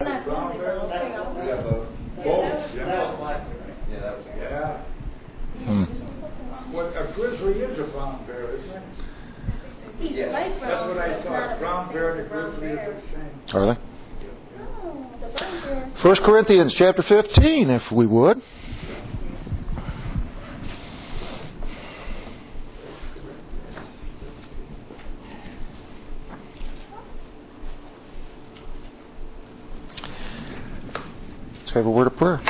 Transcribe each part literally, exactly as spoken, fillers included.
Brown bear? Yeah, both. Both, yeah. Yeah, that was Yeah. Hmm. Well, a grizzly is a brown bear, isn't it? Yeah. That's what I thought. Brown bear and a grizzly are the same. Are they? First Corinthians chapter fifteen, if we would. Let's have a word of prayer.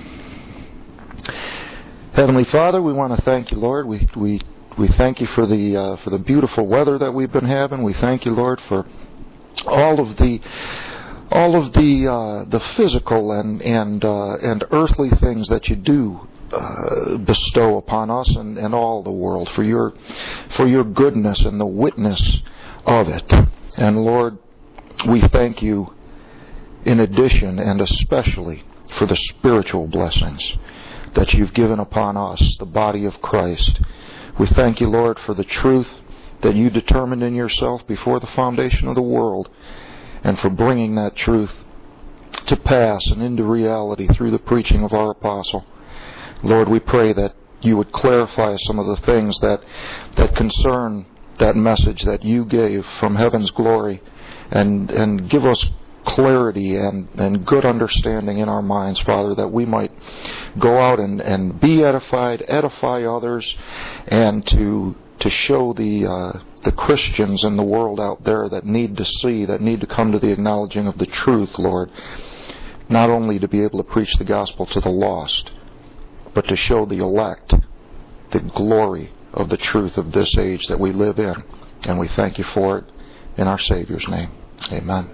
Heavenly Father, we want to thank you, Lord. We we we thank you for the uh, for the beautiful weather that we've been having. We thank you, Lord, for all of the all of the uh, the physical and and uh, and earthly things that you do uh, bestow upon us and, and all the world, for your for your goodness and the witness of it. And Lord, we thank you in addition and especially for the spiritual blessings that you've given upon us, the body of Christ. We thank you, Lord, for the truth that you determined in yourself before the foundation of the world, and for bringing that truth to pass and into reality through the preaching of our apostle. Lord, we pray that you would clarify some of the things that that concern that message that you gave from heaven's glory, and and give us clarity and, and good understanding in our minds, Father, that we might go out and, and be edified, edify others, and to to show the uh, the Christians in the world out there that need to see, that need to come to the acknowledging of the truth, Lord, not only to be able to preach the gospel to the lost, but to show the elect the glory of the truth of this age that we live in. And we thank you for it in our Savior's name. Amen.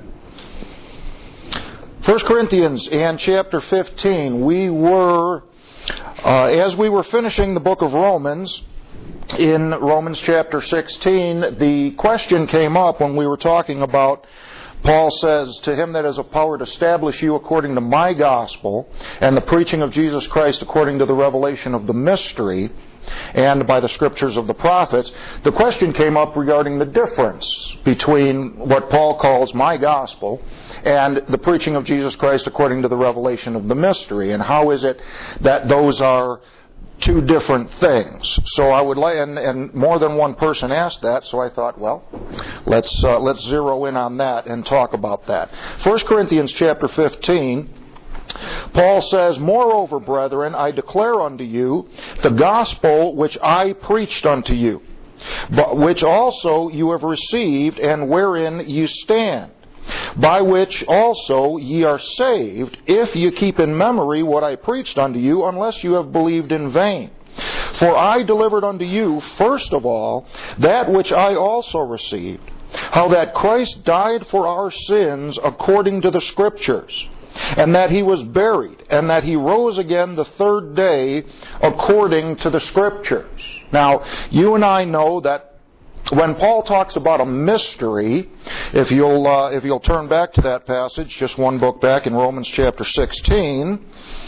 First Corinthians and chapter fifteen, we were, uh, as we were finishing the book of Romans, in Romans chapter sixteen, the question came up when we were talking about, Paul says, to him that has a power to establish you according to my gospel, and the preaching of Jesus Christ according to the revelation of the mystery, and by the scriptures of the prophets. The question came up regarding the difference between what Paul calls my gospel and the preaching of Jesus Christ according to the revelation of the mystery, and how is it that those are two different things. So I would like, and, and more than one person asked that, so I thought, well, let's uh, let's zero in on that and talk about that. First Corinthians chapter fifteen, Paul says, moreover, brethren, I declare unto you the gospel which I preached unto you, but which also you have received, and wherein you stand, by which also ye are saved, if you keep in memory what I preached unto you, unless you have believed in vain. For I delivered unto you, first of all, that which I also received, how that Christ died for our sins according to the Scriptures, and that he was buried, and that he rose again the third day according to the Scriptures. Now, you and I know that when Paul talks about a mystery, if you'll uh, if you'll turn back to that passage, just one book back in Romans chapter sixteen,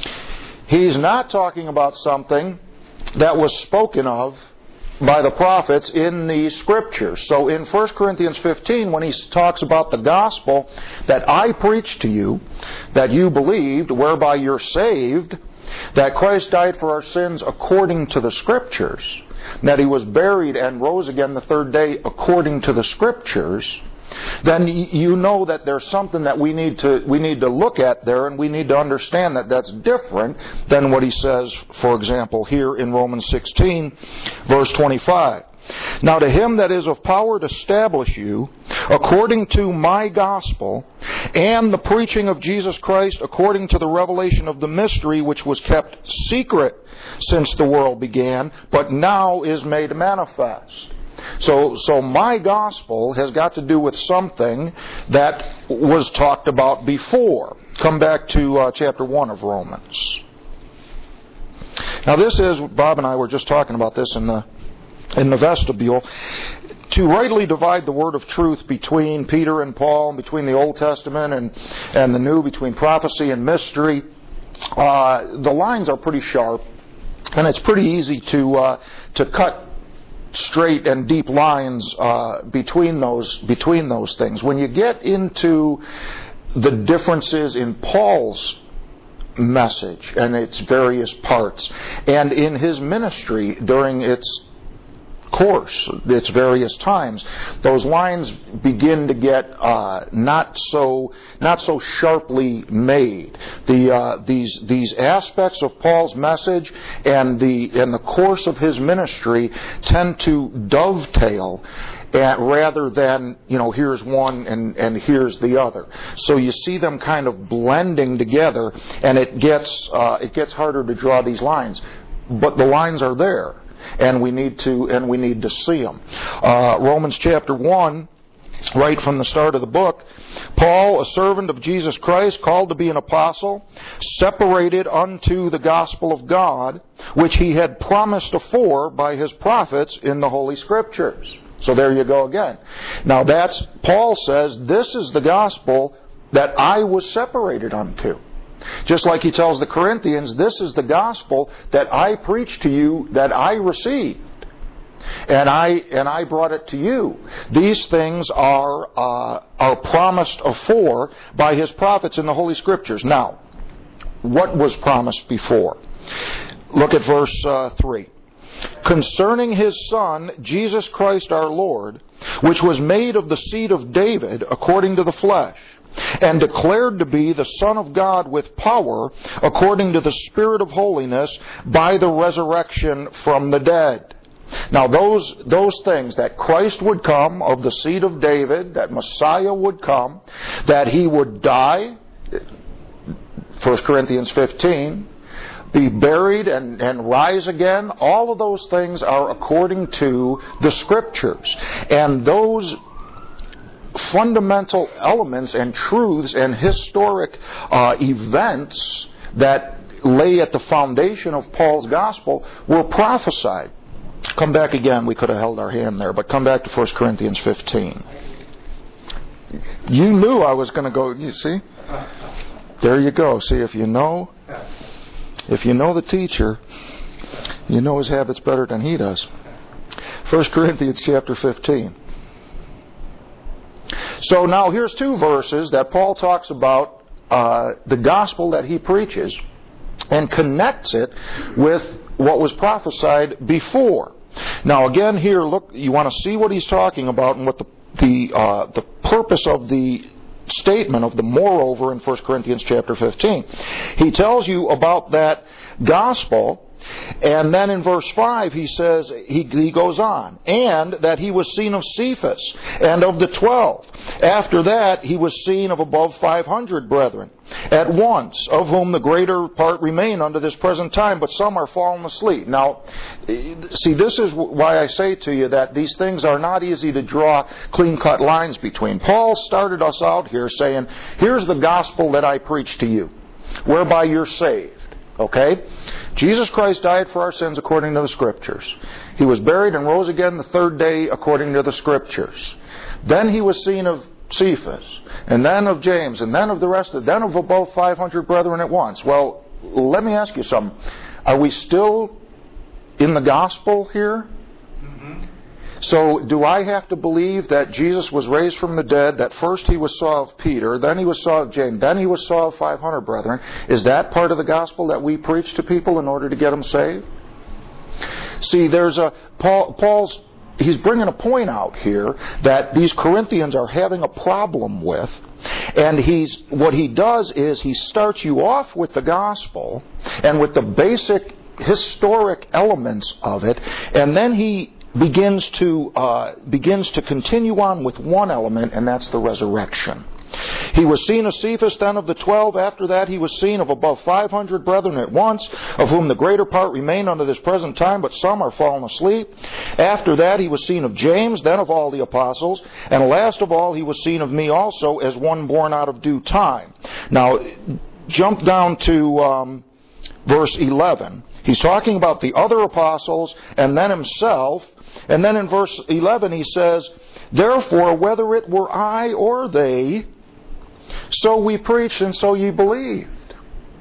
he's not talking about something that was spoken of by the prophets in the Scriptures. So in First Corinthians fifteen, when he talks about the gospel that I preached to you, that you believed, whereby you're saved, that Christ died for our sins according to the Scriptures, that he was buried and rose again the third day according to the Scriptures, then you know that there's something that we need to we need to look at there, and we need to understand that that's different than what he says, for example, here in Romans sixteen, verse twenty-five. Now to him that is of power to establish you according to my gospel, and the preaching of Jesus Christ according to the revelation of the mystery, which was kept secret since the world began, but now is made manifest. So, so my gospel has got to do with something that was talked about before. Come back to uh, chapter one of Romans. Now this is, Bob and I were just talking about this in the in the vestibule. To rightly divide the word of truth between Peter and Paul, between the Old Testament and, and the New, between prophecy and mystery, uh, the lines are pretty sharp, and it's pretty easy to uh, to cut straight and deep lines uh, between those between those things. When you get into the differences in Paul's message and its various parts, and in his ministry during its course, its various times, those lines begin to get uh, not so not so sharply made. The uh, these these aspects of Paul's message and the and the course of his ministry tend to dovetail, at, rather than, you know, here's one and and here's the other. So you see them kind of blending together, and it gets uh, it gets harder to draw these lines, but the lines are there. And we need to, and we need to see them. Uh, Romans chapter one, right from the start of the book, Paul, a servant of Jesus Christ, called to be an apostle, separated unto the gospel of God, which he had promised afore by his prophets in the Holy Scriptures. So there you go again. Now that's, Paul says, this is the gospel that I was separated unto. Just like he tells the Corinthians, this is the gospel that I preached to you, that I received, and I and I brought it to you. These things are uh, are promised afore by his prophets in the Holy Scriptures. Now, what was promised before? Look at verse uh, three. Concerning his Son, Jesus Christ our Lord, which was made of the seed of David according to the flesh, and declared to be the Son of God with power, according to the Spirit of holiness, by the resurrection from the dead. Now those those things, that Christ would come of the seed of David, that Messiah would come, that he would die, First Corinthians fifteen, be buried and, and rise again, all of those things are according to the Scriptures. And those fundamental elements and truths and historic uh, events that lay at the foundation of Paul's gospel were prophesied. Come back again. We could have held our hand there, but come back to First Corinthians fifteen. You knew I was going to go. You see? There you go. See, if you know, if you know the teacher, you know his habits better than he does. First Corinthians chapter fifteen. So now here's two verses that Paul talks about uh, the gospel that he preaches and connects it with what was prophesied before. Now again here, look, you want to see what he's talking about and what the the, uh, the purpose of the statement of the moreover in First Corinthians chapter fifteen. He tells you about that gospel. And then in verse five he says, he, he goes on, and that he was seen of Cephas, and of the twelve. After that he was seen of above five hundred brethren at once, of whom the greater part remain unto this present time, but some are fallen asleep. Now, see, this is why I say to you that these things are not easy to draw clean-cut lines between. Paul started us out here saying, here's the gospel that I preach to you, whereby you're saved. Okay? Jesus Christ died for our sins according to the Scriptures. He was buried and rose again the third day according to the Scriptures. Then he was seen of Cephas, and then of James, and then of the rest of, then of above five hundred brethren at once. Well, let me ask you something. Are we still in the gospel here? So do I have to believe that Jesus was raised from the dead, that first he was saw of Peter, then he was saw of James, then he was saw of five hundred brethren? Is that part of the gospel that we preach to people in order to get them saved? See, there's a, Paul, Paul's, he's bringing a point out here that these Corinthians are having a problem with. And he's, what he does is he starts you off with the gospel and with the basic historic elements of it, and then he begins to uh, begins to continue on with one element, and that's the resurrection. He was seen of Cephas, then of the twelve. After that he was seen of above five hundred brethren at once, of whom the greater part remain unto this present time, but some are fallen asleep. After that he was seen of James, then of all the apostles. And last of all he was seen of me also, as one born out of due time. Now, jump down to um, verse eleven. He's talking about the other apostles and then himself. And then in verse eleven he says, therefore, whether it were I or they, so we preached and so ye believed.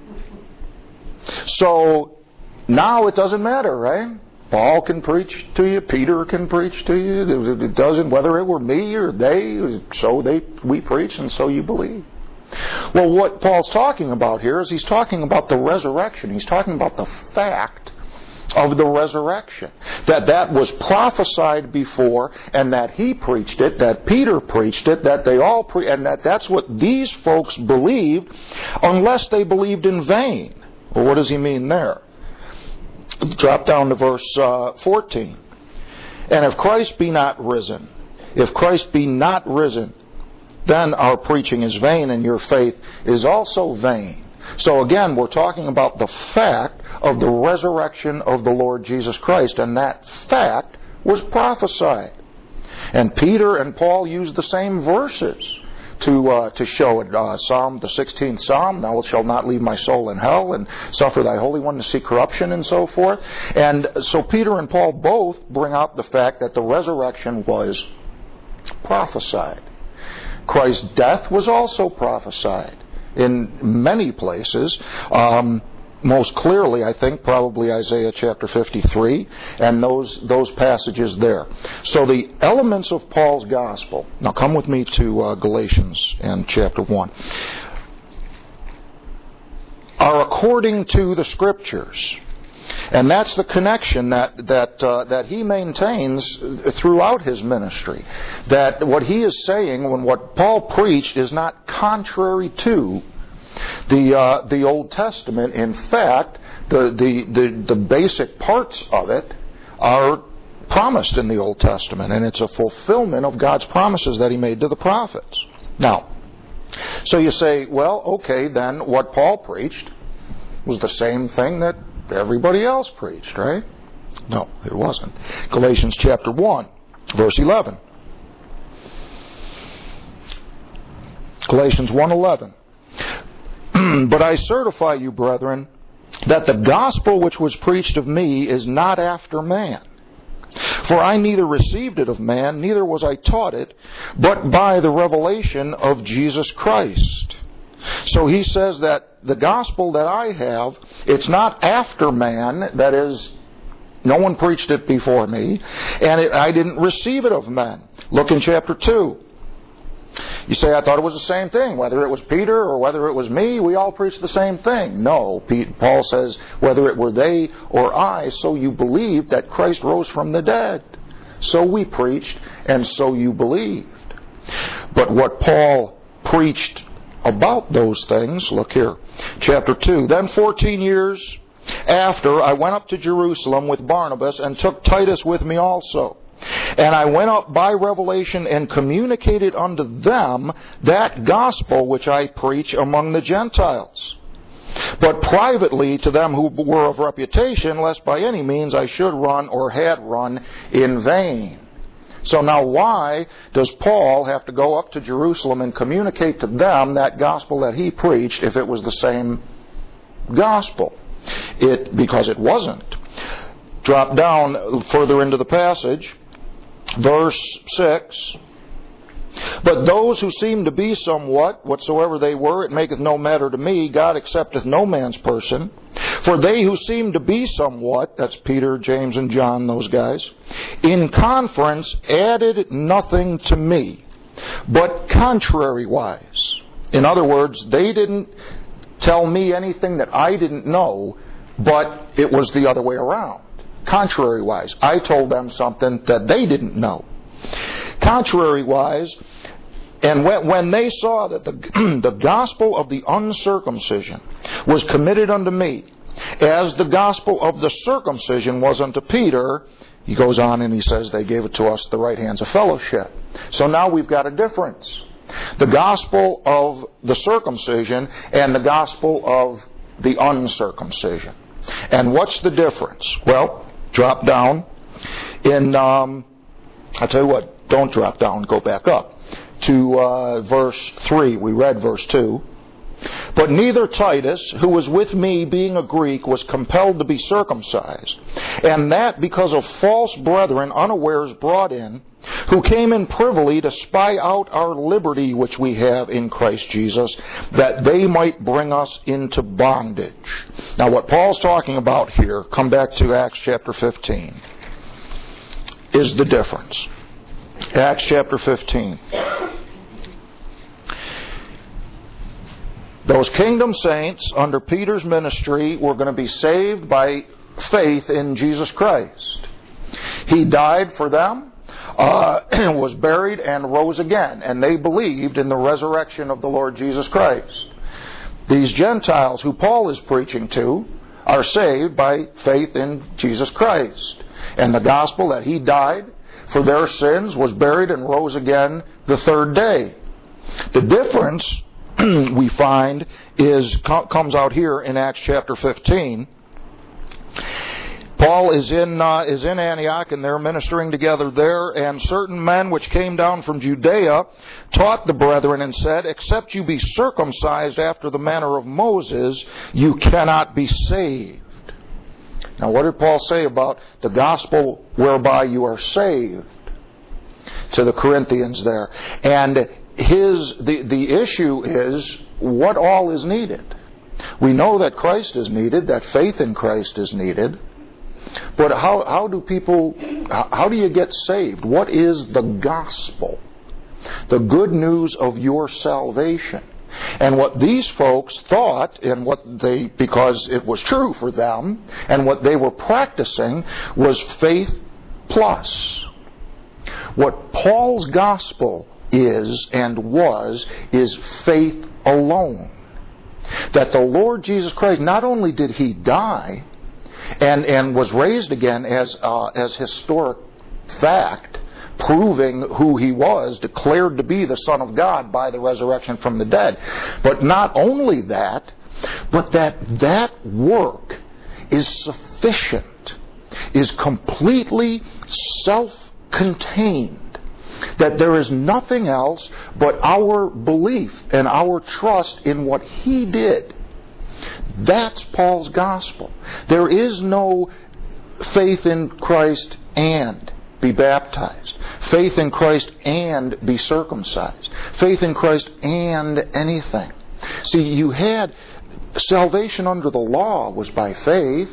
So now it doesn't matter, right? Paul can preach to you, Peter can preach to you. It doesn't, whether it were me or they, so they we preach and so you believe. Well, what Paul's talking about here is he's talking about the resurrection. He's talking about the fact of the resurrection. That that was prophesied before, and that he preached it, that Peter preached it, that they all pre- and that that's what these folks believed, unless they believed in vain. Well, what does he mean there? Drop down to verse uh, fourteen. And if Christ be not risen, if Christ be not risen, then our preaching is vain, and your faith is also vain. So again, we're talking about the fact of the resurrection of the Lord Jesus Christ, and that fact was prophesied. And Peter and Paul used the same verses to uh, to show it. Uh, Psalm, the sixteenth Psalm, thou shalt not leave my soul in hell, and suffer thy Holy One to see corruption, and so forth. And so Peter and Paul both bring out the fact that the resurrection was prophesied. Christ's death was also prophesied in many places. Um, most clearly, I think, probably Isaiah chapter fifty-three and those those passages there. So the elements of Paul's gospel. Now come with me to uh, Galatians and chapter one. Are according to the Scriptures. And that's the connection that that uh, that he maintains throughout his ministry. That what he is saying, when what Paul preached, is not contrary to the uh, the Old Testament. In fact, the, the the the basic parts of it are promised in the Old Testament, and it's a fulfillment of God's promises that He made to the prophets. Now, so you say, well, okay, then what Paul preached was the same thing that everybody else preached, right? No, it wasn't. Galatians chapter one, verse eleven. Galatians one eleven. But I certify you, brethren, that the gospel which was preached of me is not after man. For I neither received it of man, neither was I taught it, but by the revelation of Jesus Christ. So he says that the gospel that I have, it's not after man, that is, no one preached it before me, and it, I didn't receive it of men. Look in chapter two. You say, I thought it was the same thing. Whether it was Peter or whether it was me, we all preached the same thing. No, Paul says, whether it were they or I, so you believed that Christ rose from the dead. So we preached, and so you believed. But what Paul preached about those things, look here, chapter two. Then fourteen years after, I went up to Jerusalem with Barnabas, and took Titus with me also. And I went up by revelation and communicated unto them that gospel which I preach among the Gentiles. But privately to them who were of reputation, lest by any means I should run or had run in vain. So now why does Paul have to go up to Jerusalem and communicate to them that gospel that he preached if it was the same gospel? It because it wasn't. Drop down further into the passage. Verse six. But those who seem to be somewhat, whatsoever they were, it maketh no matter to me, God accepteth no man's person. For they who seem to be somewhat, that's Peter, James, and John, those guys, in conference added nothing to me, but contrariwise. In other words, they didn't tell me anything that I didn't know, but it was the other way around. Contrariwise. I told them something that they didn't know. Contrariwise, and when, when they saw that the, the gospel of the uncircumcision was committed unto me, as the gospel of the circumcision was unto Peter, he goes on and he says, they gave it to us the right hands of fellowship. So now we've got a difference. The gospel of the circumcision and the gospel of the uncircumcision. And what's the difference? Well, drop down in, um, I'll tell you what, don't drop down, go back up to uh, verse three. We read verse two. But neither Titus, who was with me being a Greek, was compelled to be circumcised, and that because of false brethren unawares brought in, who came in privily to spy out our liberty which we have in Christ Jesus, that they might bring us into bondage. Now what Paul's talking about here, come back to Acts chapter fifteen, is the difference. Acts chapter fifteen. Those kingdom saints under Peter's ministry were going to be saved by faith in Jesus Christ. He died for them, uh, was buried, and rose again. And they believed in the resurrection of the Lord Jesus Christ. These Gentiles who Paul is preaching to are saved by faith in Jesus Christ and the gospel that He died for their sins, was buried, and rose again the third day. The difference we find is comes out here in Acts chapter fifteen. Paul is in uh, is in Antioch, and they're ministering together there, and certain men which came down from Judea taught the brethren and said, except you be circumcised after the manner of Moses, you cannot be saved. Now, what did Paul say about the gospel whereby you are saved to the Corinthians there? And his the, the issue is what all is needed. We know that Christ is needed, that faith in Christ is needed. But how, how do people, how do you get saved? What is the gospel? The good news of your salvation. And what these folks thought, and what they, because it was true for them, and what they were practicing was faith plus. What Paul's gospel is and was, is faith alone. That the Lord Jesus Christ, not only did He die, and and was raised again as uh, as historic fact, proving who He was, declared to be the Son of God by the resurrection from the dead. But not only that, but that that work is sufficient, is completely self-contained, that there is nothing else but our belief and our trust in what He did. That's Paul's gospel. There is no faith in Christ and be baptized. Faith in Christ and be circumcised. Faith in Christ and anything. See, you had salvation under the law was by faith,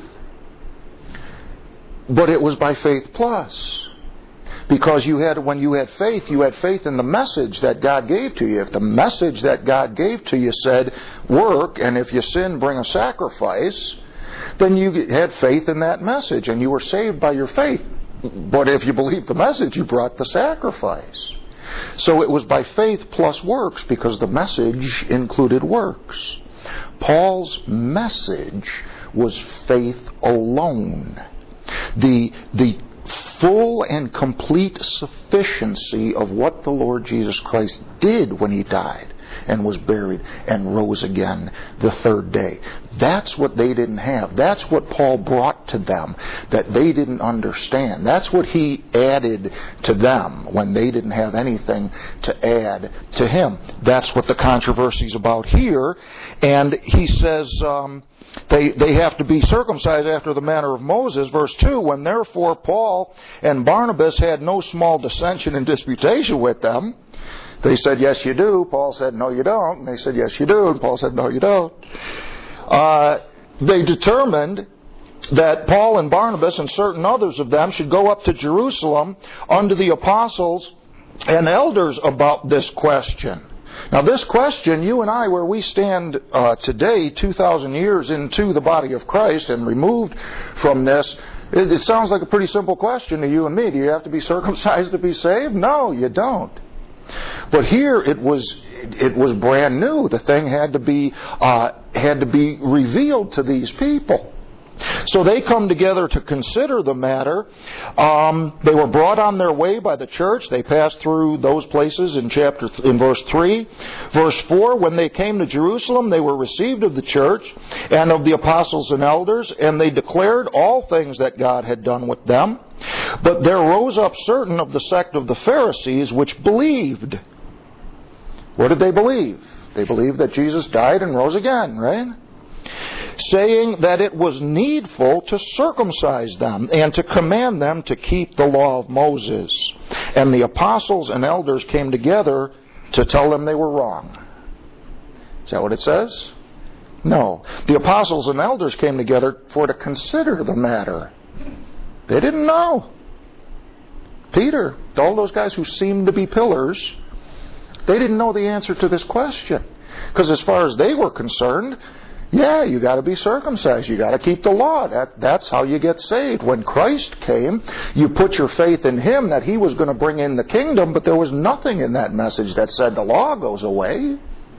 but it was by faith plus. Because you had, when you had faith, you had faith in the message that God gave to you. If the message that God gave to you said, work, and if you sin, bring a sacrifice, then you had faith in that message, and you were saved by your faith. But if you believed the message, you brought the sacrifice. So it was by faith plus works, because the message included works. Paul's message was faith alone. The, the full and complete sufficiency of what the Lord Jesus Christ did when He died and was buried and rose again the third day. That's what they didn't have. That's what Paul brought to them that they didn't understand. That's what he added to them when they didn't have anything to add to him. That's what the controversy is about here. And he says um, they, they have to be circumcised after the manner of Moses. Verse two, when therefore Paul and Barnabas had no small dissension and disputation with them, they said, yes, you do. Paul said, no, you don't. And they said, yes, you do. And Paul said, no, you don't. Uh, they determined that Paul and Barnabas and certain others of them should go up to Jerusalem unto the apostles and elders about this question. Now, this question, you and I, where we stand uh, today, two thousand years into the body of Christ and removed from this, it, it sounds like a pretty simple question to you and me. Do you have to be circumcised to be saved? No, you don't. But here it was it was brand new. The thing had to be uh, had to be revealed to these people. So they come together to consider the matter. Um, they were brought on their way by the church. They passed through those places in chapter th- in verse three. Verse four, when they came to Jerusalem, they were received of the church and of the apostles and elders, and they declared all things that God had done with them. But there rose up certain of the sect of the Pharisees which believed. What did they believe? They believed that Jesus died and rose again, right? Saying that it was needful to circumcise them and to command them to keep the law of Moses. And the apostles and elders came together to tell them they were wrong. Is that what it says? No. The apostles and elders came together for to consider the matter. They didn't know. Peter, all those guys who seemed to be pillars, they didn't know the answer to this question. Because as far as they were concerned, yeah, you got to be circumcised. You got to keep the law. That, that's how you get saved. When Christ came, you put your faith in Him that He was going to bring in the kingdom, but there was nothing in that message that said the law goes away.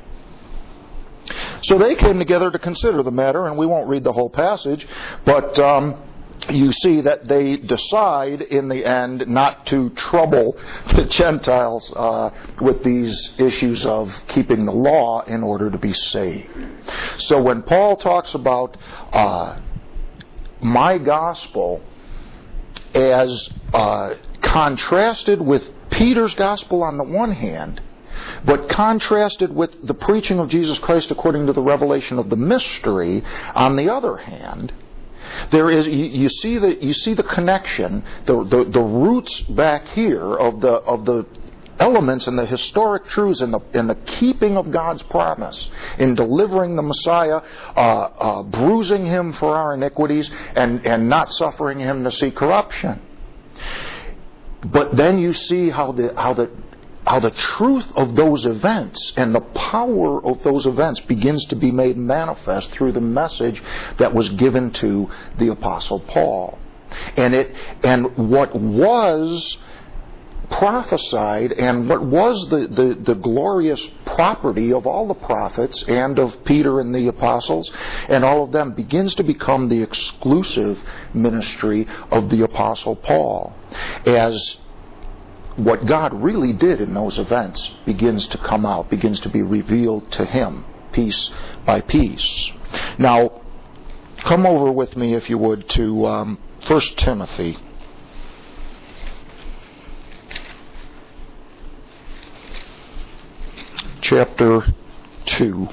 So they came together to consider the matter, and we won't read the whole passage, but um, you see that they decide in the end not to trouble the Gentiles uh, with these issues of keeping the law in order to be saved. So when Paul talks about uh, my gospel as uh, contrasted with Peter's gospel on the one hand, but contrasted with the preaching of Jesus Christ according to the revelation of the mystery on the other hand, there is you, you see the you see the connection, the, the the roots back here of the of the elements and the historic truths in the in the keeping of God's promise, in delivering the Messiah, uh, uh, bruising Him for our iniquities, and and not suffering Him to see corruption. But then you see how the how the how the truth of those events and the power of those events begins to be made manifest through the message that was given to the Apostle Paul. And it and what was prophesied and what was the, the, the glorious property of all the prophets and of Peter and the apostles and all of them begins to become the exclusive ministry of the Apostle Paul, as what God really did in those events begins to come out, begins to be revealed to him piece by piece. Now, come over with me, if you would, to um, First Timothy. Chapter two.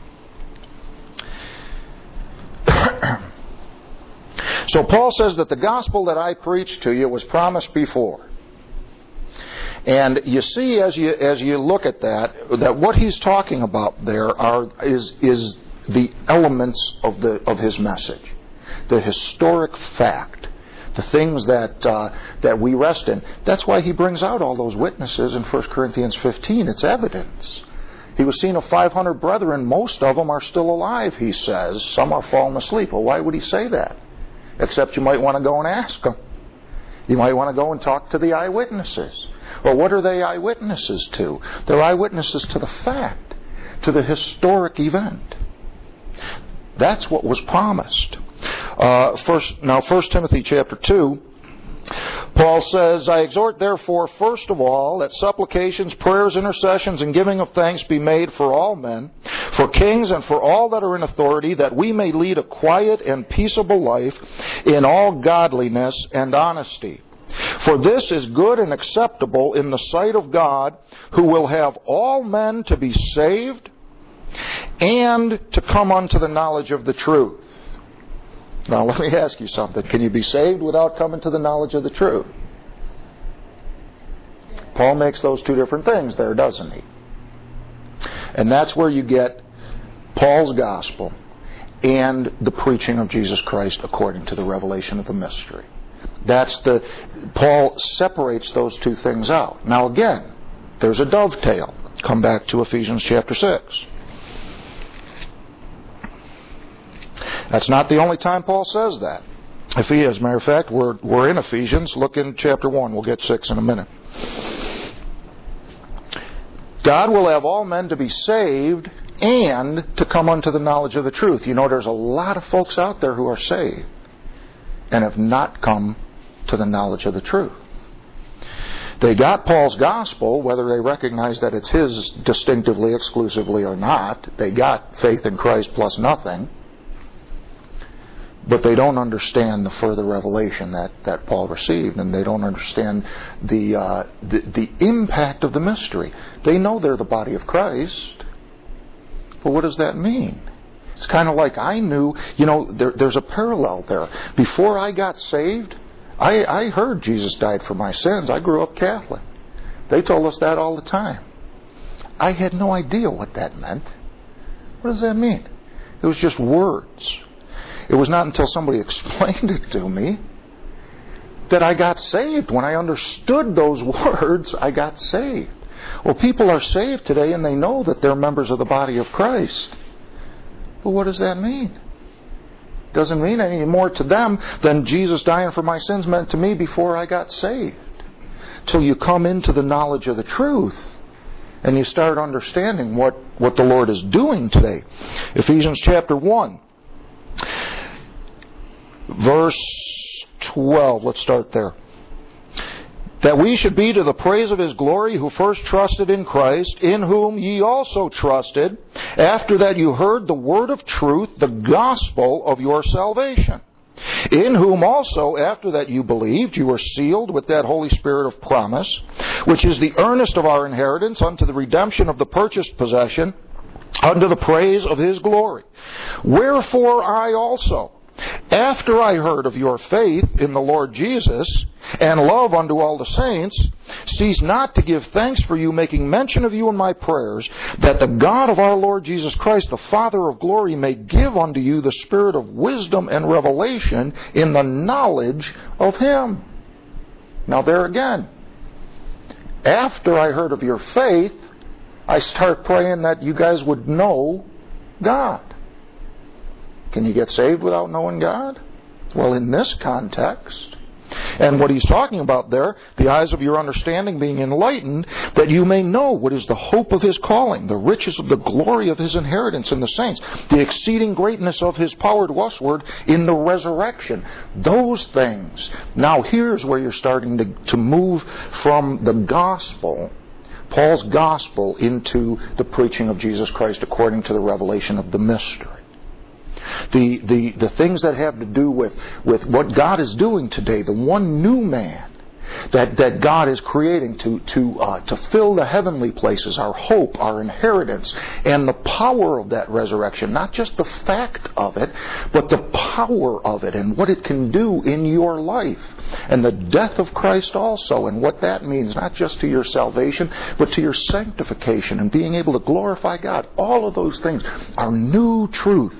So Paul says that the gospel that I preached to you was promised before. And you see, as you as you look at that, that what he's talking about there are is is the elements of the of his message, the historic fact, the things that uh, that we rest in. That's why he brings out all those witnesses in First Corinthians fifteen. It's evidence. He was seen of five hundred brethren. Most of them are still alive, he says. Some are fallen asleep. Well, why would he say that? Except you might want to go and ask them. You might want to go and talk to the eyewitnesses. Well, what are they eyewitnesses to? They're eyewitnesses to the fact, to the historic event. That's what was promised. Uh, first, now, First Timothy chapter two, Paul says, I exhort therefore, first of all, that supplications, prayers, intercessions, and giving of thanks be made for all men, for kings, and for all that are in authority, that we may lead a quiet and peaceable life in all godliness and honesty. For this is good and acceptable in the sight of God, who will have all men to be saved and to come unto the knowledge of the truth. Now let me ask you something. Can you be saved without coming to the knowledge of the truth? Paul makes those two different things there, doesn't he? And that's where you get Paul's gospel and the preaching of Jesus Christ according to the revelation of the mystery. That's the Paul separates those two things out. Now again, there's a dovetail. Come back to Ephesians chapter six. That's not the only time Paul says that. If he, as a matter of fact, we're we're in Ephesians. Look in chapter one. We'll get six in a minute. God will have all men to be saved and to come unto the knowledge of the truth. You know, there's a lot of folks out there who are saved and have not come to the knowledge of the truth. They got Paul's gospel, whether they recognize that it's his distinctively, exclusively or not. They got faith in Christ plus nothing. But they don't understand the further revelation that, that Paul received, and they don't understand the, uh, the the impact of the mystery. They know they're the body of Christ, but what does that mean? It's kind of like I knew, you know, there, there's a parallel there. Before I got saved, I, I heard Jesus died for my sins. I grew up Catholic. They told us that all the time. I had no idea what that meant. What does that mean? It was just words. It was not until somebody explained it to me that I got saved. When I understood those words, I got saved. Well, people are saved today and they know that they're members of the body of Christ. But what does that mean? Doesn't mean any more to them than Jesus dying for my sins meant to me before I got saved. Till you come into the knowledge of the truth and you start understanding what, what the Lord is doing today. Ephesians chapter one, verse twelve. Let's start there. That we should be to the praise of His glory, who first trusted in Christ, in whom ye also trusted, after that you heard the word of truth, the gospel of your salvation. In whom also, after that you believed, you were sealed with that Holy Spirit of promise, which is the earnest of our inheritance unto the redemption of the purchased possession, unto the praise of His glory. Wherefore I also, after I heard of your faith in the Lord Jesus, and love unto all the saints, cease not to give thanks for you, making mention of you in my prayers, that the God of our Lord Jesus Christ, the Father of glory, may give unto you the spirit of wisdom and revelation in the knowledge of Him. Now there again, after I heard of your faith, I start praying that you guys would know God. Can you get saved without knowing God? Well, in this context, and what he's talking about there, the eyes of your understanding being enlightened, that you may know what is the hope of His calling, the riches of the glory of His inheritance in the saints, the exceeding greatness of His power to usward in the resurrection. Those things. Now here's where you're starting to, to move from the gospel, Paul's gospel, into the preaching of Jesus Christ according to the revelation of the mystery. The, the, the things that have to do with, with what God is doing today, the one new man that, that God is creating to, to, uh, to fill the heavenly places, our hope, our inheritance, and the power of that resurrection. Not just the fact of it, but the power of it and what it can do in your life. And the death of Christ also, and what that means, not just to your salvation, but to your sanctification and being able to glorify God. All of those things are new truth.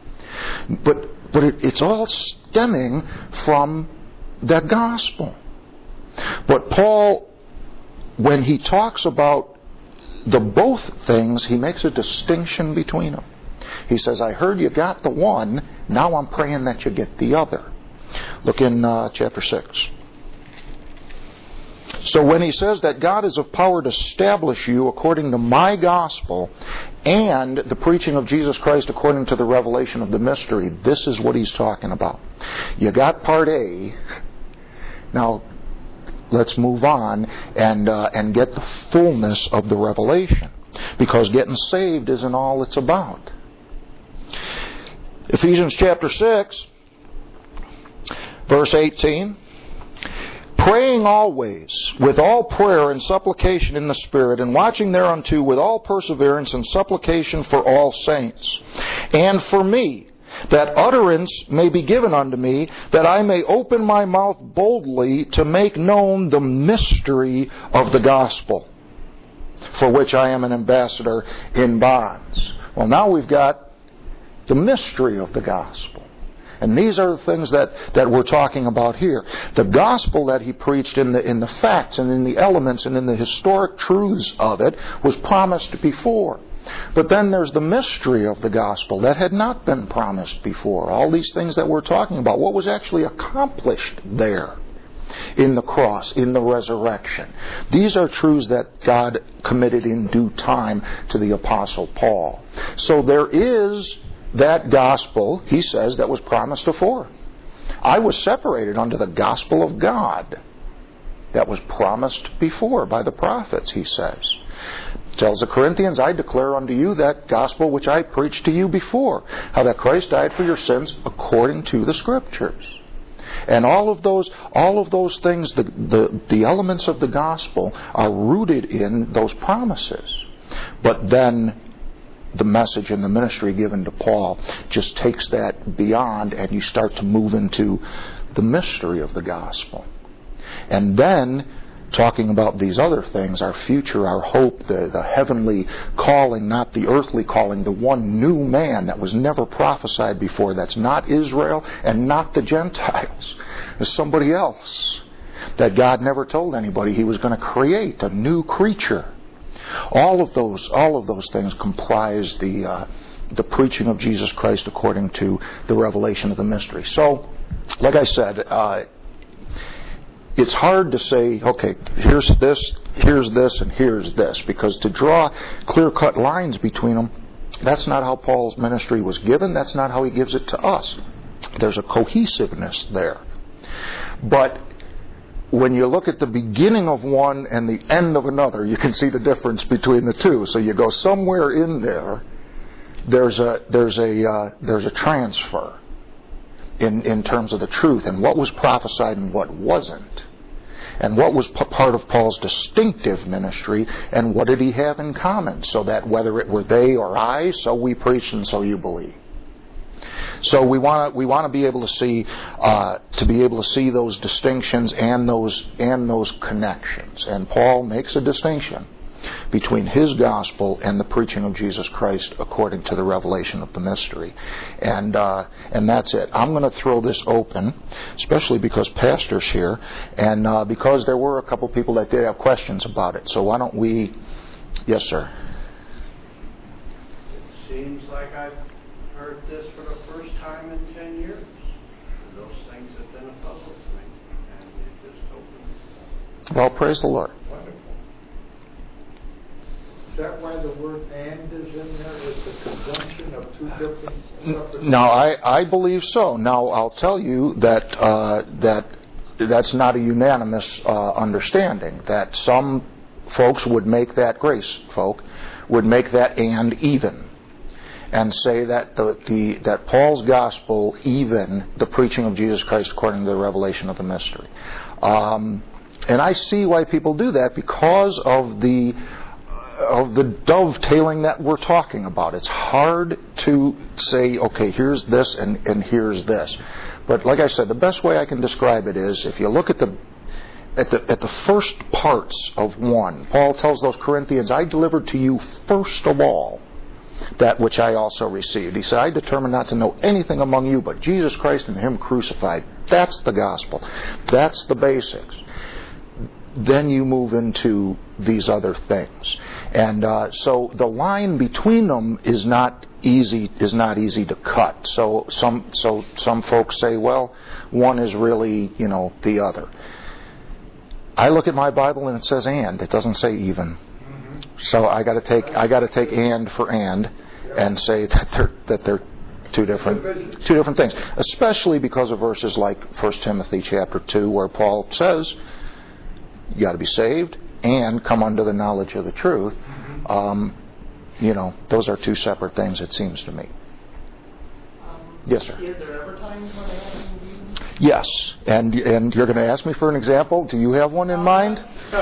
But but it, it's all stemming from the gospel. But Paul, when he talks about the both things, he makes a distinction between them. He says, I heard you got the one, now I'm praying that you get the other. Look in uh, chapter six. So when he says that God is of power to establish you according to my gospel and the preaching of Jesus Christ according to the revelation of the mystery, this is what he's talking about. You got part A. Now let's move on and uh, and get the fullness of the revelation, because getting saved isn't all it's about. Ephesians chapter six, verse eighteen. Praying always with all prayer and supplication in the Spirit, and watching thereunto with all perseverance and supplication for all saints, and for me, that utterance may be given unto me, that I may open my mouth boldly to make known the mystery of the gospel, for which I am an ambassador in bonds. Well, now we've got the mystery of the gospel. And these are the things that, that we're talking about here. The gospel that he preached in the in the facts and in the elements and in the historic truths of it was promised before. But then there's the mystery of the gospel that had not been promised before. All these things that we're talking about, what was actually accomplished there in the cross, in the resurrection. These are truths that God committed in due time to the Apostle Paul. So there is that gospel, he says, that was promised before. I was separated unto the gospel of God that was promised before by the prophets, he says. Tells the Corinthians, I declare unto you that gospel which I preached to you before, how that Christ died for your sins according to the Scriptures. And all of those, all of those things, the, the, the elements of the gospel are rooted in those promises. But then the message and the ministry given to Paul just takes that beyond, and you start to move into the mystery of the gospel. And then, talking about these other things, our future, our hope, the, the heavenly calling, not the earthly calling, the one new man that was never prophesied before, that's not Israel and not the Gentiles. There's somebody else that God never told anybody He was going to create, a new creature All of those, all of those things comprise the uh, the preaching of Jesus Christ according to the revelation of the mystery. So, like I said, uh, it's hard to say, okay, here's this, here's this, and here's this, because to draw clear-cut lines between them, that's not how Paul's ministry was given. That's not how he gives it to us. There's a cohesiveness there. But when you look at the beginning of one and the end of another, you can see the difference between the two. So you go somewhere in there, there's a there's a uh, there's a transfer in in terms of the truth and what was prophesied and what wasn't. And what was p- part of Paul's distinctive ministry, and what did he have in common? So that whether it were they or I, so we preach and so you believe. So we want to we want to be able to see uh, to be able to see those distinctions and those and those connections. And Paul makes a distinction between his gospel and the preaching of Jesus Christ according to the revelation of the mystery. And uh, and that's it. I'm going to throw this open, especially because Pastor's here, and uh, because there were a couple people that did have questions about it. So why don't we... Yes, sir. It seems like I've heard this for the first time in ten years. Those things have been a puzzle to me, and it just opened. Well, praise the Lord. Wonderful. Is that why the word "and" is in there? It's a conjunction of two different separate... Now, I, I believe so. Now, I'll tell you that uh, that that's not a unanimous uh, understanding. That some folks would make that, grace folk, would make that "and" even, and say that the, the that Paul's gospel even the preaching of Jesus Christ according to the revelation of the mystery. Um, and I see why people do that because of the of the dovetailing that we're talking about. It's hard to say, okay, here's this and, and here's this. But like I said, the best way I can describe it is if you look at the at the at the first parts of one, Paul tells those Corinthians, I delivered to you first of all that which I also received. He said, I determined not to know anything among you but Jesus Christ and Him crucified. That's the gospel. That's the basics. Then you move into these other things, and uh, so the line between them is not easy is not easy to cut. So some so some folks say, well, one is really you know the other. I look at my Bible and it says "and." It doesn't say "even." Mm-hmm. So I got to take I got to take "and" for "and" and say that they're that they're two different two different things. Especially because of verses like First Timothy chapter two, where Paul says, you got to be saved and come under the knowledge of the truth. Mm-hmm. Um, you know, those are two separate things, it seems to me. Um, yes, sir. Is there ever times when it happens? Yes, and and you're going to ask me for an example. Do you have one in mind?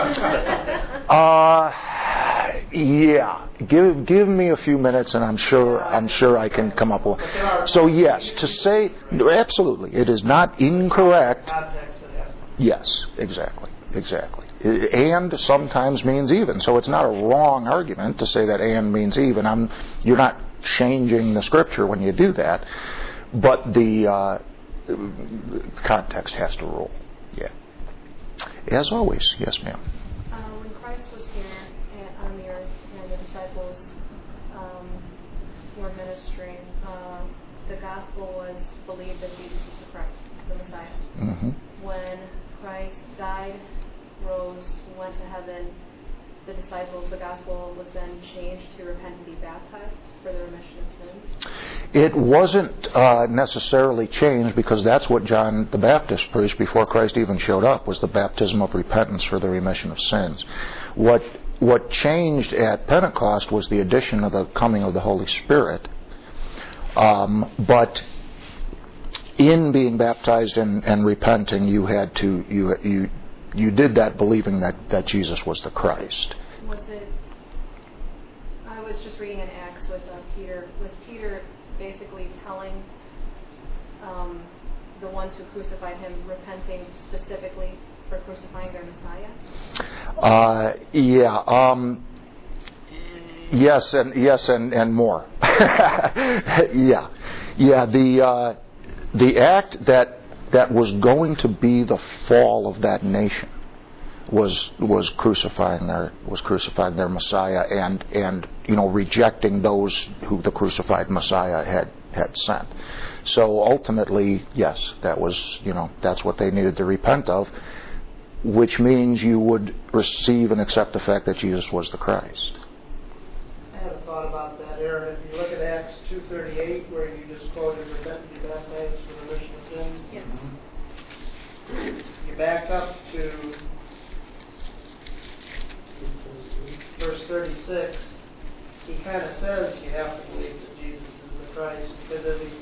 uh, yeah. Give give me a few minutes, and I'm sure I'm sure I can come up with. So yes, to say absolutely, it is not incorrect. Yes, exactly. Exactly. And sometimes means even. So it's not a wrong argument to say that and means even. I'm, you're not changing the scripture when you do that. But the uh, context has to rule. Yeah. As always. Yes, ma'am. Uh, when Christ was here at, on the earth and the disciples um, were ministering, uh, the gospel was believed that Jesus was the Christ, the Messiah. Mm-hmm. When Christ died, rose, went to heaven, the disciples, the gospel was then changed to repent and be baptized for the remission of sins? It wasn't uh, necessarily changed, because that's what John the Baptist preached before Christ even showed up, was the baptism of repentance for the remission of sins. What what changed at Pentecost was the addition of the coming of the Holy Spirit. Um, but in being baptized and, and repenting, you had to you you you did that believing that, that Jesus was the Christ. Was it? I was just reading in Acts with uh, Peter. Was Peter basically telling um, the ones who crucified him, repenting specifically for crucifying their Messiah? Uh, yeah. Um, yes, and yes, and and more. yeah, yeah. The uh, the act that that was going to be the fall of that nation was was crucifying their was crucifying their Messiah and and you know rejecting those who the crucified Messiah had had sent. So ultimately, yes, that was you know that's what they needed to repent of, which means you would receive and accept the fact that Jesus was the Christ. I had a thought about that, Aaron. If you look at Acts two thirty-eight, where you just quoted, repent and be baptized for the remission of sins. Yes. You back up to verse thirty-six. He kind of says you have to believe that Jesus is the Christ, because as he,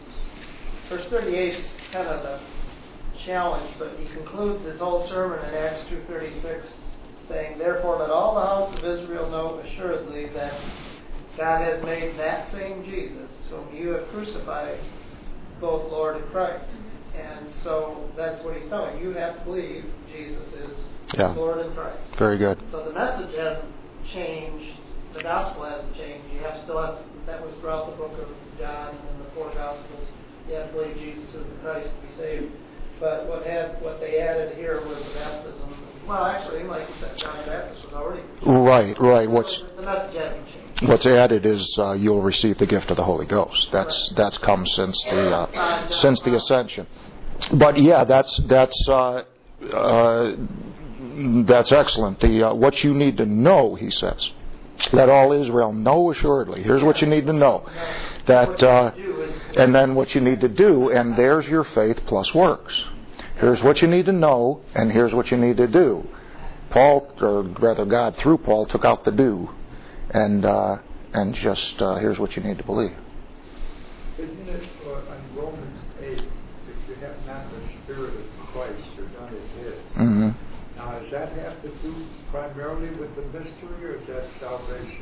verse thirty-eight is kind of the challenge, but he concludes his whole sermon in Acts two thirty-six saying, therefore let all the house of Israel know assuredly that God has made that same Jesus, whom you have crucified, both Lord and Christ. And so that's what he's telling. You have to believe Jesus is Yeah. Lord and Christ. Very good. So the message hasn't changed. The gospel hasn't changed. You have still have, that was throughout the book of John and the four gospels. You have to believe Jesus is the Christ to be saved. But what had what they added here was the baptism. Well, actually, like you said, John the Baptist was already. Right, right. What's the message hasn't changed. what's added is uh, you'll receive the gift of the Holy Ghost. That's that's come since the uh, since the ascension. But yeah, that's that's uh, uh, that's excellent. The uh, what you need to know, he says, let all Israel know assuredly. Here's what you need to know. That uh, and then what you need to do, and there's your faith plus works. Here's what you need to know, and here's what you need to do. Paul, or rather God through Paul, took out the do, and uh, and just uh, here's what you need to believe. Isn't it uh, in Romans eight, if you have not the Spirit of Christ, you're none of His? Mm-hmm. Now, does that have to do primarily with the mystery, or is that salvation?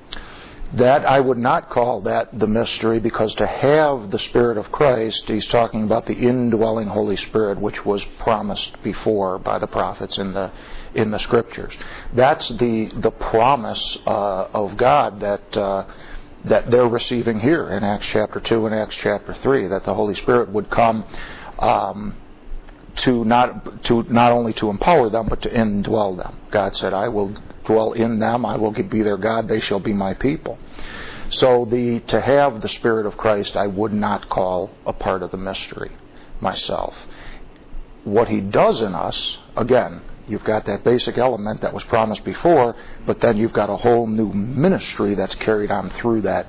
That I would not call that the mystery, because to have the Spirit of Christ, he's talking about the indwelling Holy Spirit, which was promised before by the prophets in the in the Scriptures. That's the the promise uh, of God that uh, that they're receiving here in Acts chapter two and Acts chapter three, that the Holy Spirit would come um, to not to not only to empower them, but to indwell them. God said, I will dwell in them, I will be their God, they shall be my people. So the to have the Spirit of Christ I would not call a part of the mystery myself. What He does in us, again, you've got that basic element that was promised before, but then you've got a whole new ministry that's carried on through that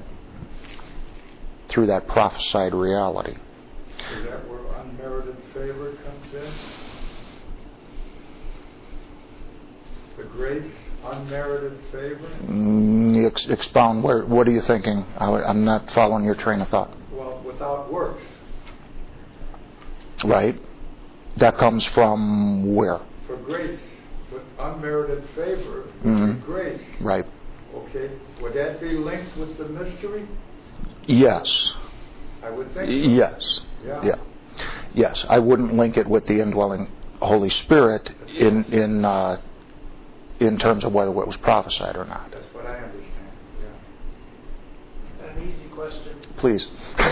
through that prophesied reality. Is that where unmerited favor comes in? The grace, unmerited favor? Mm, ex- expound. Where? What are you thinking? I, I'm not following your train of thought. Well, without works. Right. That comes from where? For grace, with unmerited favor, would Mhm. be grace. Right. Okay. Would that be linked with the mystery? Yes. I would think so. Yes. Yeah. Yeah. Yes. I wouldn't link it with the indwelling Holy Spirit in in uh, in terms of whether it was prophesied or not. That's what I understand. Yeah. An easy question. Please.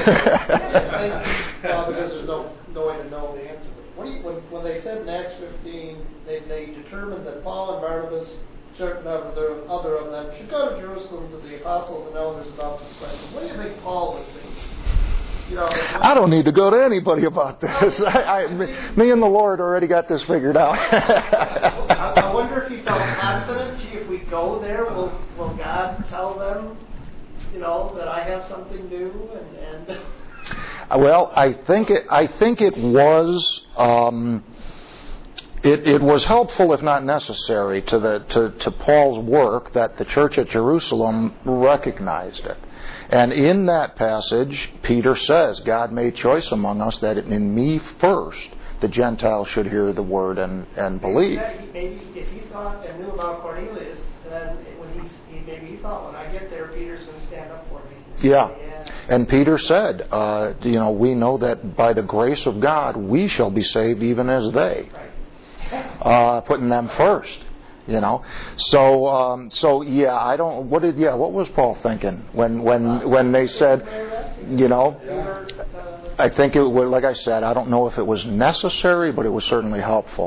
Well, because there's no, no way to know the answer. But what do you, when, when they said in Acts fifteen, they, they determined that Paul and Barnabas, certain of the other of them, should go to Jerusalem to the apostles and elders about this question. What do you think Paul was thinking? You know, I don't need to go to anybody about this. I, I, me, me and the Lord already got this figured out. I, I wonder if he felt confident. Gee, if we go there, will will God tell them, you know, that I have something new? And, and Well, I think it. I think it was. Um, it, it was helpful, if not necessary, to the to, to Paul's work that the church at Jerusalem recognized it. And in that passage, Peter says, God made choice among us that in me first the Gentiles should hear the word and, and believe. maybe, maybe if he thought and knew about Cornelius, then when he, he maybe he thought, when I get there, Peter's going to stand up for me. Yeah. yeah. And Peter said, uh, you know, we know that by the grace of God we shall be saved even as they. Right. Uh, putting them first. You know, so um, so yeah, I don't. What did yeah? What was Paul thinking when when when they said, you know? I think it was, like I said, I don't know if it was necessary, but it was certainly helpful.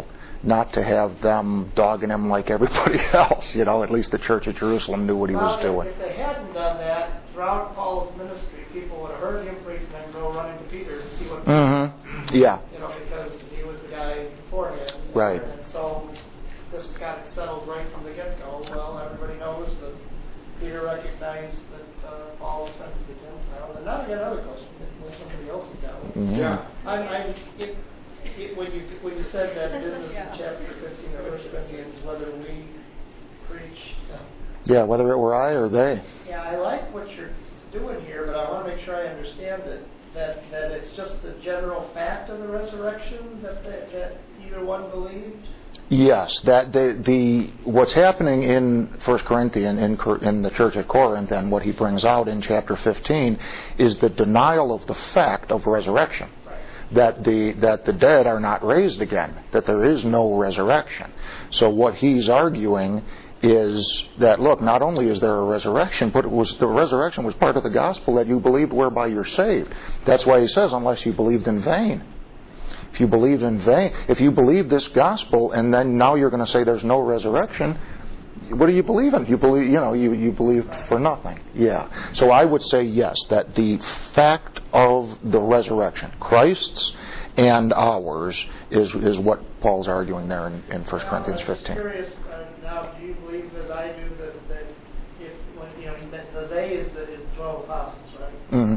not to have them dogging him like everybody else. You know, at least the Church of Jerusalem knew what he well, was doing. If they hadn't done that, throughout Paul's ministry, people would have heard him preach and then go running to Peter to see what. Mm-hmm. Yeah. You know, because he was the guy beforehand. Right. And so this got settled right from the get-go. Well, everybody knows that Peter recognized that uh, Paul was sent to the Gentiles. And now I got another question. If somebody else has got one. Mm-hmm. Yeah. I, I, it, it, when you when you said that business Yeah. in chapter fifteen of First Corinthians, whether we preach. Uh, Yeah, whether it were I or they. yeah, I like what you're doing here, but I want to make sure I understand that that, that it's just the general fact of the resurrection that that, that either one believed. Yes, that the the what's happening in First Corinthians in in the church at Corinth and what he brings out in chapter fifteen is the denial of the fact of resurrection. Right. That the that the dead are not raised again. That there is no resurrection. So what he's arguing is that, look, not only is there a resurrection, but it was the resurrection was part of the gospel that you believed, whereby you're saved. That's why he says, unless you believed in vain. If you believed in vain, if you believe this gospel, and then now you're going to say there's no resurrection, what do you believe in? You believe, you know, you, you believe for nothing. Yeah. So I would say yes, that the fact of the resurrection, Christ's and ours, is is what Paul's arguing there in, in First Corinthians fifteen. I'm curious. Uh, now, do you believe as I do that, that if when, you know that the they is the is twelve apostles, right? Mm-hmm.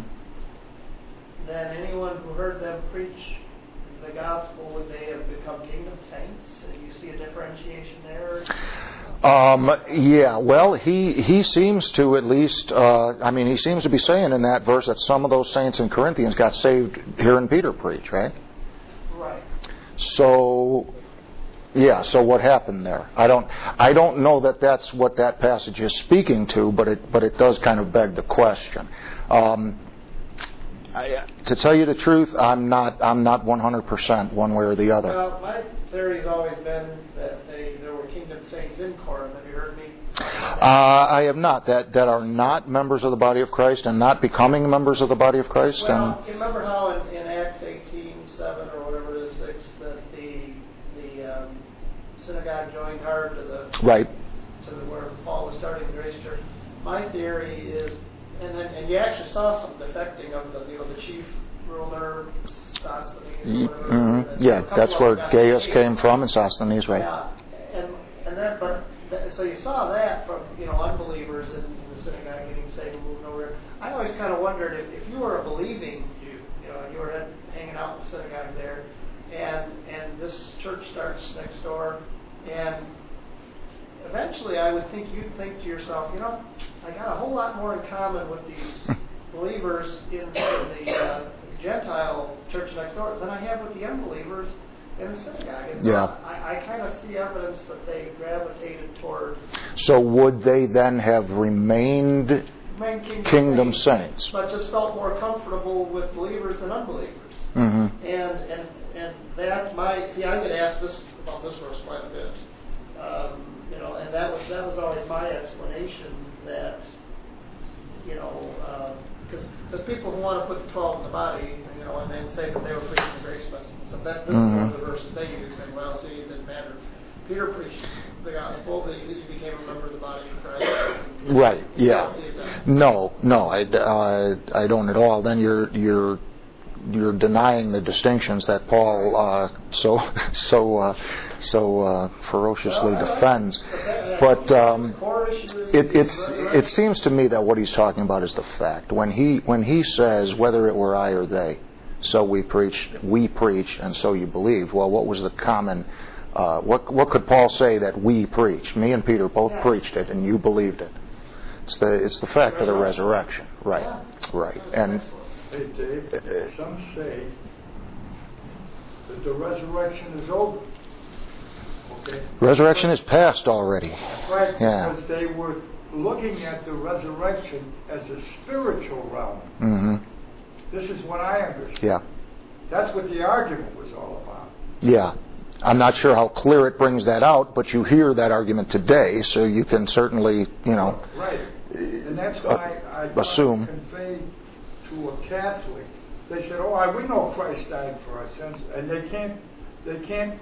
Then anyone who heard them preach the gospel, would they have become kingdom saints? Do you see a differentiation there? Um, yeah, well, he he seems to at least, uh, I mean, he seems to be saying in that verse that some of those saints in Corinthians got saved hearing Peter preach, right? Right. So, yeah, so what happened there? I don't I don't know that that's what that passage is speaking to, but it but it does kind of beg the question. Um, I, to tell you the truth, I'm not I'm not one hundred percent one way or the other. Well, my theory's always been that they there were kingdom saints in Corinth. Have you heard me? Uh, I have not. That that are not members of the body of Christ and not becoming members of the body of Christ. Well, and you remember how in, in Acts eighteen seven or whatever it is, six, that the the um, synagogue joined hard to the right. to the, where Paul was starting the Grace Church. My theory is, and then and you actually saw some defecting of the you know the chief ruler, Sosthenes, or whatever. Mm-hmm. Yeah, that's where Gaius came from, and Sosthenes, right? Yeah, and and that but. So you saw that from you know unbelievers in, in the synagogue getting saved and moving over. I always kind of wondered if, if you were a believing Jew, you know, you were at, hanging out in the synagogue there, and and this church starts next door, and eventually I would think you'd think to yourself, you know, I got a whole lot more in common with these believers in, in the uh, Gentile church next door than I have with the unbelievers in the synagogue. And so yeah. I, I kind of see evidence that they gravitated toward. So would they then have remained Kingdom, kingdom saints, saints? But just felt more comfortable with believers than unbelievers. Mm-hmm. And and and that's my see. I get asked this about this verse quite a bit. Um, you know, and that was that was always my explanation that you know because uh, people who want to put the twelve in the body, you know, and then say that they were preaching the grace message. So that this mm-hmm. is one of the verses they use, saying, well, see, it didn't matter. Peter preached the gospel, that you became a member of the body of Christ. Right. Yeah. That. No, no, I, uh, I don't at all. Then you're you're you're denying the distinctions that Paul uh, so so uh, so uh, ferociously well, defends. But um, it it's it seems to me that what he's talking about is the fact. When he when he says whether it were I or they, so we preach, we preach, and so you believe. Well, what was the common? Uh, what what could Paul say that we preached? Me and Peter both yeah. preached it, and you believed it. It's the it's the fact of the resurrection, right? Yeah. Right. And hey, Dave, uh, some say that the resurrection is over. Okay. Resurrection is past already. Right. Yeah. Because they were looking at the resurrection as a spiritual realm. Mm-hmm. This is what I understand. Yeah. That's what the argument was all about. Yeah. I'm not sure how clear it brings that out, but you hear that argument today, so you can certainly, you know, right. And that's why I, I assume. conveyed to a Catholic. They said, "Oh, I, we know Christ died for our sins," and they can't, they can't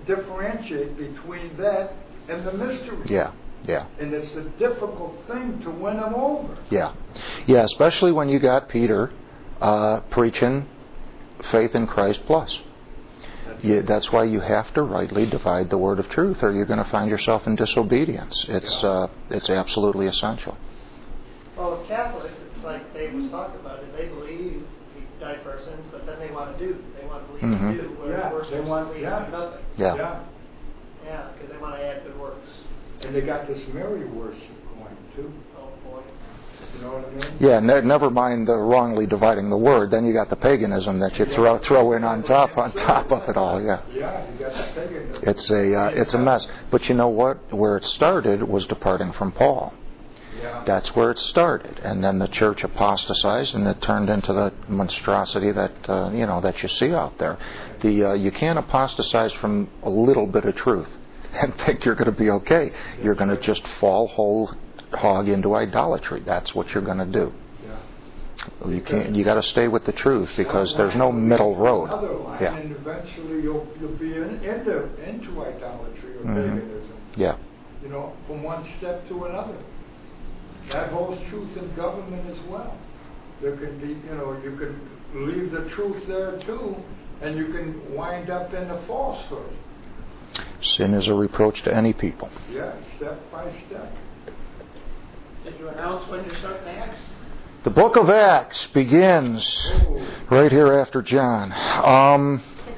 differentiate between that and the mystery. Yeah, yeah. And it's a difficult thing to win them over. Yeah. Yeah, especially when you got Peter uh, preaching faith in Christ plus. You, that's why you have to rightly divide the word of truth, or you're going to find yourself in disobedience. It's uh, it's absolutely essential. Well, with Catholics, it's like Dave was talking about it. They believe he died for our sins, but then they want to do. They want to believe Mm-hmm. and do. Whereas Yeah, we're they supposed want- to believe yeah. and do nothing. Yeah. Yeah. Yeah, because they want to add good works. And they got this Mary worship going too. Oh boy. You know what I mean? Yeah, ne- never mind the wrongly dividing the word. Then you got the paganism that you throw throw in on top on top of it all. Yeah. Yeah, you got the paganism. It's a uh, it's a mess. But you know what? Where it started was departing from Paul. Yeah. That's where it started, and then the church apostatized, and it turned into the monstrosity that uh, you know that you see out there. The uh, you can't apostatize from a little bit of truth and think you're going to be okay. You're going to just fall whole hog into idolatry. That's what you're going to do. Yeah. You can't. You got to stay with the truth because there's no middle road. Another line, Yeah. and eventually you'll you'll be in, into into idolatry or Mhm. paganism. Yeah. You know, from one step to another. That holds truth in government as well. There can be, you know, you can leave the truth there too, and you can wind up in the falsehood. Sin is a reproach to any people. Yeah, step by step. Did you announce when you're starting Acts? The book of Acts begins Oh. right here after John. Um,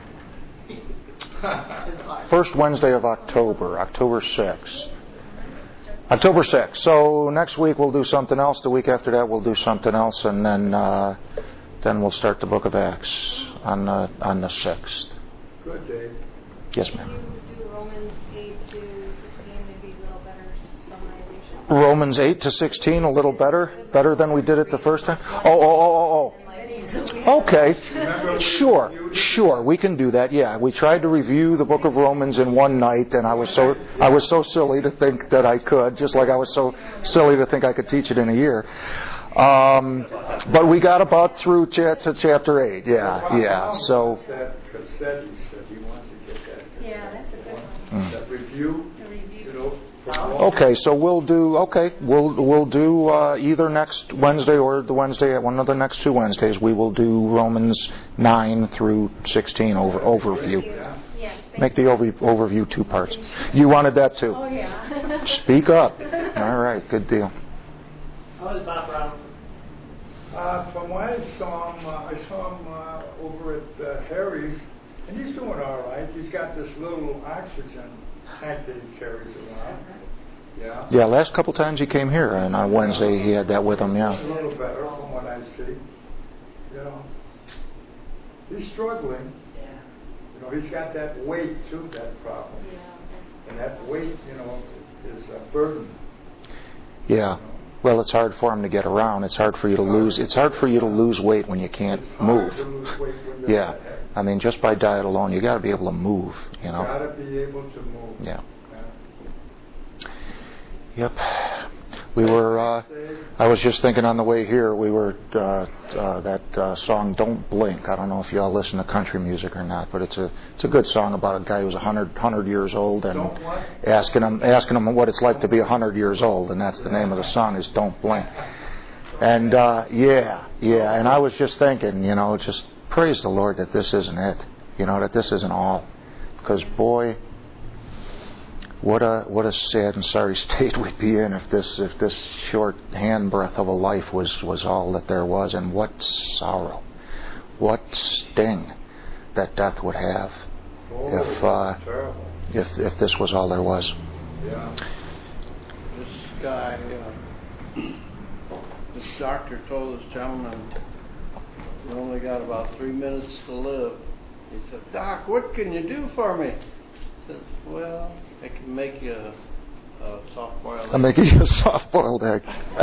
first Wednesday of October, October sixth. October sixth. So next week we'll do something else. The week after that we'll do something else, and then uh, then we'll start the book of Acts on the on the sixth. Good, Dave. Yes, Can ma'am. you do Romans eight to sixteen, maybe a little better summarization? Romans eight to sixteen, a little better, better than we did it the first time. Oh, oh, oh, oh, oh. Okay, sure, sure, we can do that. Yeah, we tried to review the book of Romans in one night, and I was so I was so silly to think that I could, just like I was so silly to think I could teach it in a year. Um, but we got about through cha- to chapter eight. Yeah, yeah. So That cassette, he said he wants to get that cassette. Yeah, that's a good one. That review, To review. you know. from all- okay, so we'll do okay. We'll we'll do uh, either next Wednesday or the Wednesday at one of the next two Wednesdays. We will do Romans nine through sixteen over overview. Yeah. Yeah. thank Make the over, overview two parts. You wanted that too. Oh, yeah. Speak up. All right, good deal. How is Bob Brown? Uh, from what I saw him, uh, I saw him uh, over at uh, Harry's, and he's doing all right. He's got this little oxygen tank that he carries around. Yeah. Yeah, last couple times he came here, and on Wednesday he had that with him. A Yeah. little better from what I see. You know, he's struggling. Yeah. You know, he's got that weight too, that problem, Yeah. and that weight, you know, is a burden. Yeah. Well, it's hard for him to get around. It's hard for you to lose. It's hard for you to lose weight when you can't It's hard move. to lose weight when you're Yeah. that heavy. I mean, just by diet alone, you got to be able to move. You You know. gotta be able to move. Yeah. Yeah. Yep. We were. Uh, I was just thinking on the way here. We were uh, uh, that uh, song "Don't Blink." I don't know if y'all listen to country music or not, but it's a it's a good song about a guy who's a hundred hundred years old and Don't what? asking him asking him what it's like to be a hundred years old, and that's the name of the song is "Don't Blink." And uh, yeah, yeah. And I was just thinking, you know, just praise the Lord that this isn't it. You know, that this isn't all, because boy. What a what a sad and sorry state we'd be in if this if this short handbreadth of a life was, was all that there was, and what sorrow, what sting that death would have Oh, if uh, terrible. if if this was all there was. Yeah. This guy, uh, this doctor told this gentleman he only got about three minutes to live. He said, "Doc, what can you do for me?" He says, "Well, I can make you a, a soft-boiled I'm egg." making you a soft-boiled egg.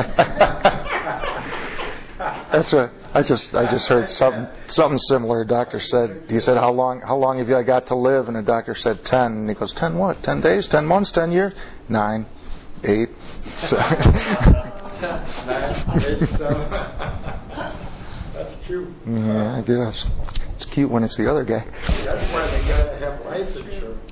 That's a. I just I just heard something something similar. A doctor said he said how long how long have you got to live? And the doctor said ten. And he goes, ten what? Ten days? Ten months? Ten years? Nine, eight. So That's cute. yeah, I guess it's cute when it's the other guy. That's why they gotta have life insurance.